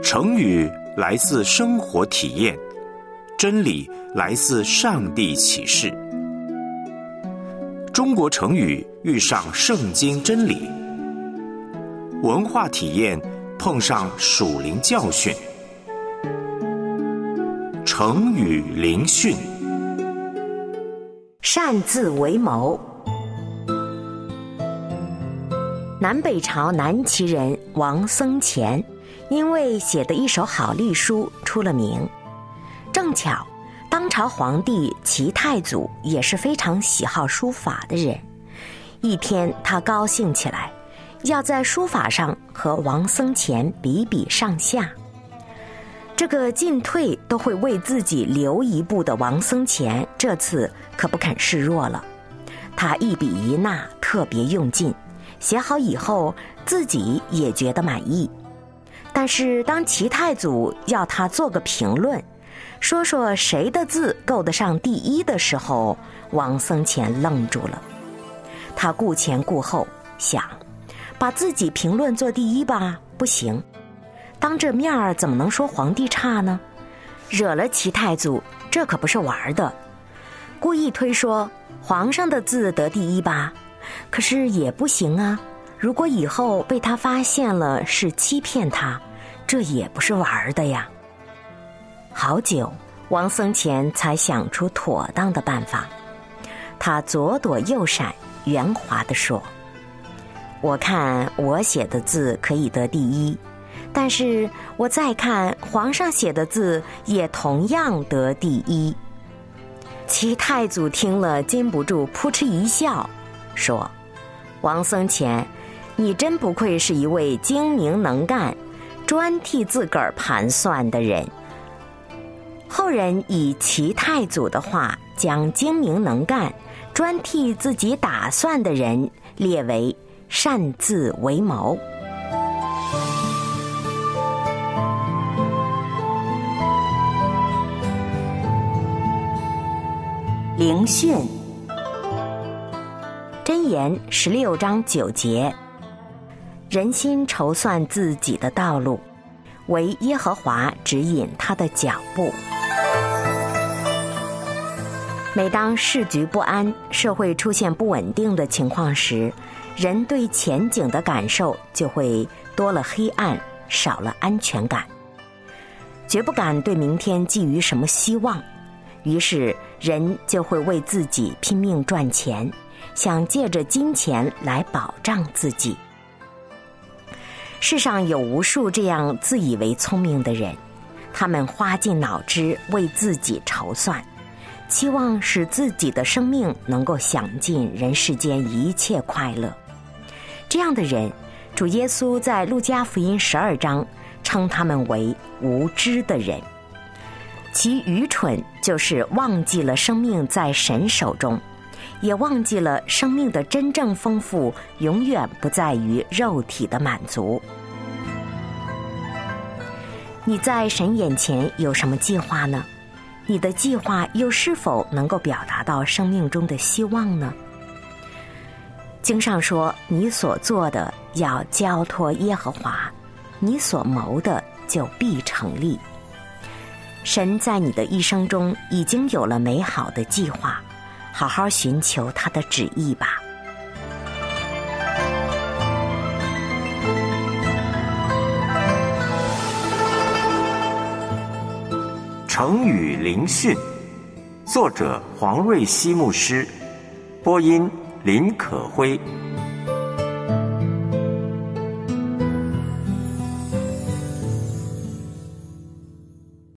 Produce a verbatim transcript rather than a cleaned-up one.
成语来自生活体验，真理来自上帝启示。中国成语遇上圣经真理，文化体验碰上属灵教训。成语灵讯。 擅自为谋。南北朝南齐人王僧虔因为写的一手好隶书出了名，正巧当朝皇帝齐太祖也是非常喜好书法的人。一天他高兴起来，要在书法上和王僧虔比比上下。这个进退都会为自己留一步的王僧虔这次可不肯示弱了，他一笔一捺特别用劲，写好以后自己也觉得满意。但是当齐太祖要他做个评论，说说谁的字够得上第一的时候，王僧虔愣住了。他顾前顾后，想把自己评论做第一吧，不行，当着面儿怎么能说皇帝差呢？惹了齐太祖，这可不是玩的。故意推说皇上的字得第一吧，可是也不行啊，如果以后被他发现了是欺骗他，这也不是玩的呀。好久，王僧虔才想出妥当的办法。他左躲右闪，圆滑地说：我看我写的字可以得第一，但是我再看皇上写的字也同样得第一。齐太祖听了禁不住扑哧一笑，说：王僧虔，你真不愧是一位精明能干、专替自个儿盘算的人。后人以齐太祖的话将精明能干、专替自己打算的人列为擅自为谋。灵讯。箴言十六章九节：人心筹算自己的道路，唯耶和华指引他的脚步。每当世局不安，社会出现不稳定的情况时，人对前景的感受就会多了黑暗，少了安全感，绝不敢对明天寄予什么希望。于是人就会为自己拼命赚钱，想借着金钱来保障自己。世上有无数这样自以为聪明的人，他们花尽脑汁为自己筹算，期望使自己的生命能够享尽人世间一切快乐。这样的人，主耶稣在路加福音十二章称他们为无知的人。其愚蠢就是忘记了生命在神手中，也忘记了生命的真正丰富永远不在于肉体的满足。你在神眼前有什么计划呢？你的计划又是否能够表达到生命中的希望呢？经上说，你所做的要交托耶和华，你所谋的就必成立。神在你的一生中已经有了美好的计划，好好寻求他的旨意吧。 成语灵讯，作者黄瑞希牧师，播音林可辉。